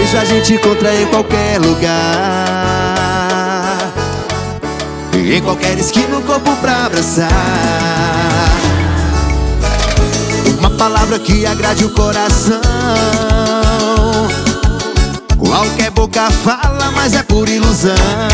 Vejo a gente encontra em qualquer lugar, em qualquer esquina, um corpo pra abraçar. Uma palavra que agrade o coração. Qualquer boca fala, mas é por ilusão.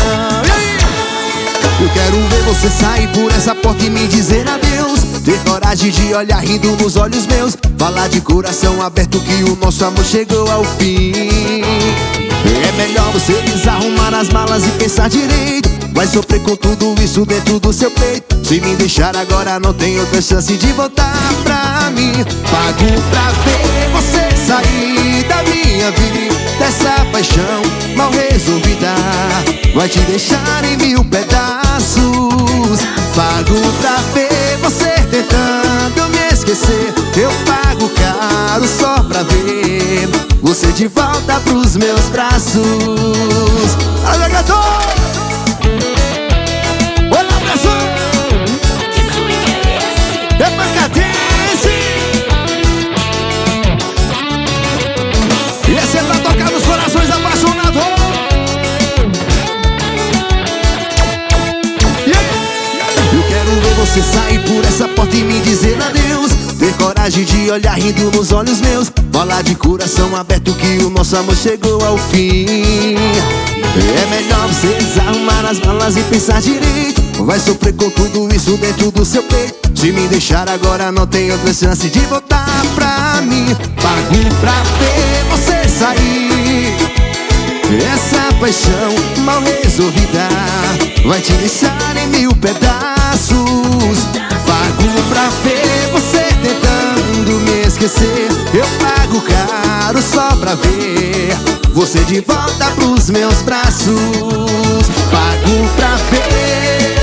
Eu quero ver você sair por essa porta e me dizer adeus. Ter coragem de olhar rindo nos olhos meus. Falar de coração aberto que o nosso amor chegou ao fim. É melhor você desarrumar as malas e pensar direito. Vai sofrer com tudo isso dentro do seu peito. Se me deixar agora não tem outra chance de voltar pra mim. Pago pra ver você sair da minha vida. Dessa paixão mal resolvida vai te deixar em mil pedaços. Pago pra ver você tentando me esquecer. Eu pago caro só pra ver você de volta pros meus braços. Olha, gato! Olha, abraço! Que swing é esse? É pacadense! E esse é pra tocar nos corações apaixonados. Eu quero ver você sair por essa porta e me dizer adeus. Ter coragem de olhar rindo nos olhos meus. Falar de coração aberto que o nosso amor chegou ao fim. É melhor você desarrumar as malas e pensar direito. Vai sofrer com tudo isso dentro do seu peito. Se me deixar agora não tem outra chance de voltar pra mim. Pago pra ver você sair. Essa paixão mal resolvida vai te deixar em mil pedaços. Pago pra ver você tentando me esquecer. Eu pago caro só pra ver você de volta pros meus braços. Pago pra ver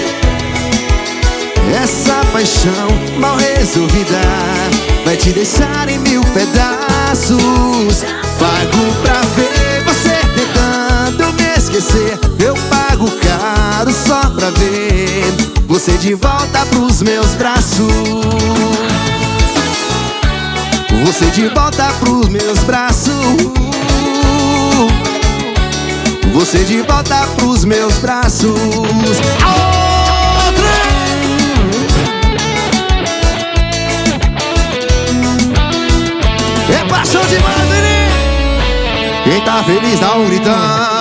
essa paixão mal resolvida vai te deixar em mil pedaços. Pago pra ver você tentando me esquecer. Eu pago caro só pra ver você de volta pros meus braços. Você de volta pros meus braços. Você de volta pros meus braços. É paixão demais, menino. Quem tá feliz dá um gritão.